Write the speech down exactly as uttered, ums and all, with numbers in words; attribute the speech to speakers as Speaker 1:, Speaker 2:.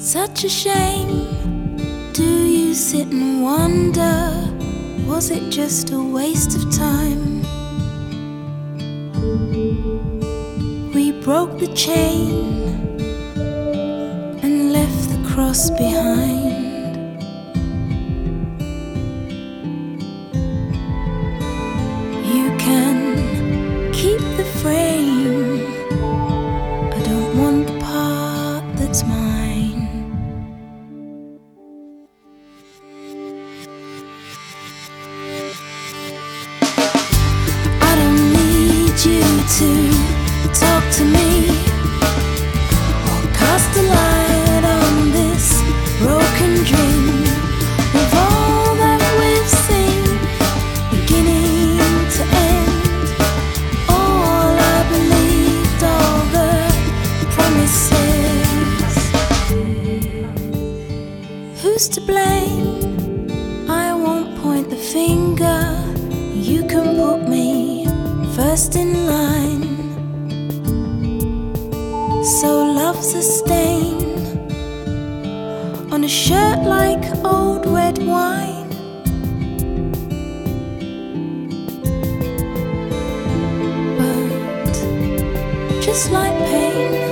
Speaker 1: Such a shame. Do you sit and wonder, was it just a waste of time? We broke the chain and left the cross behind. You can keep the frame, I don't want the part that's mine. I don't need you to talk to me or cast a light on this broken dream of all that we've seen, beginning to end. All I believed, all the promises. Who's to blame? I won't point the finger. You can put me first in line. So love's a stain on a shirt like old red wine. But just like pain,